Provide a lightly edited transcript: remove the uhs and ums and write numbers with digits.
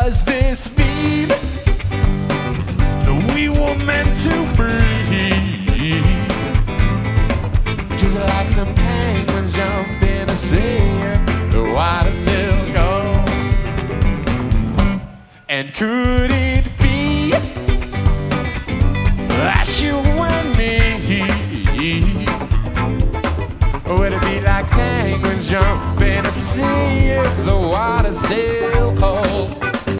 does this mean that we were meant to be? Just like some penguins jump in a sea, the water's still cold. And could it be that you and me? Would it be like penguins jump in a sea if the water's still cold?